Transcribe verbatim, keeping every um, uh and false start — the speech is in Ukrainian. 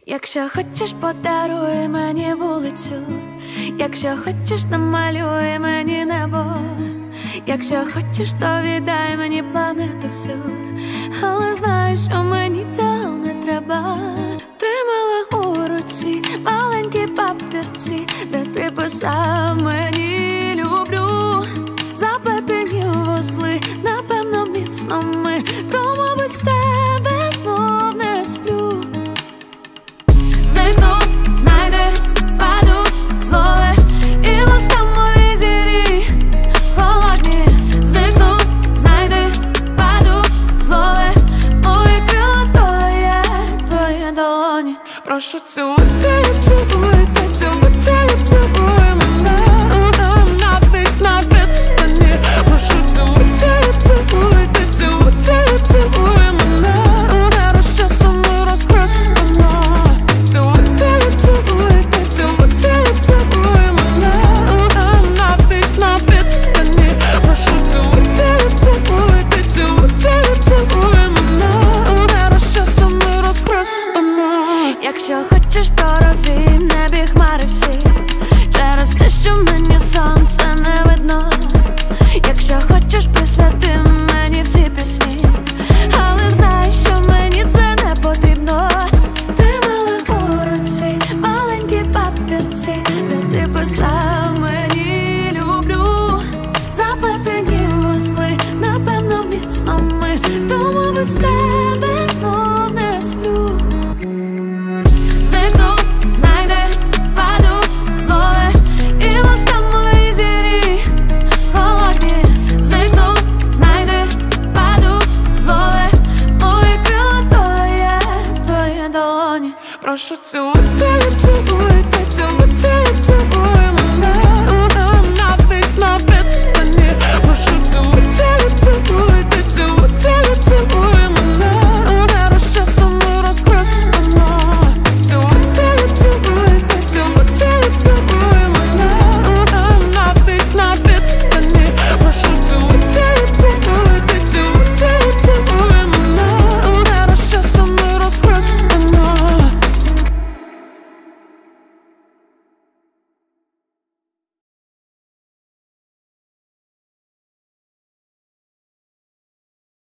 Якщо хочеш, подаруй мені вулицю, якщо хочеш, намалюй мені небо, якщо хочеш, то віддай мені планету всю, але знай, що мені цього не треба. Тримала у руці маленькі папірці, де ти писав мені люблю. Заплетені вузли, напевно, міцно ми, тому без тебе знов не сплю. Зникну, знайди, впаду, злове, і вуста мої зірі холодні. Зникну, знайди, впаду, злове, мої крила, то є твої долоні. Прошу, цілуй, цілуй, цілуй, та цілуй, цілуй, цілуй мене навіть на відстані. Прошу, цілуй, цілуй, цілуй, та цілуй, цілуй, цілуй мене не часом розхристано. Цілуй, цілуй, цілуй, та цілуй, цілуй, цілуй мене навіть на відстані. Прошу, цілуй, цілуй, цілуй, та цілуй, цілуй, цілуй мене не часом розхристано. Якщо хочеш, то розвій в небі хмари всі, через те, що мені сонце не видно. Якщо хочеш, присвяти мені всі пісні, але знай, що мені це не потрібно. Тримала у руці маленькі папірці, де ти писав мені люблю. Заплетені вузли, напевно, міцно ми, тому без тебе знов не сплю. Зникну, знайди, впаду, злове, і вуста мої зірі холодні. Зникну, знайди, впаду, злове, мої крила, то є твої долоні. Прошу, цілуй, цілуй, цілуй, та цілуй, цілуй, цілуй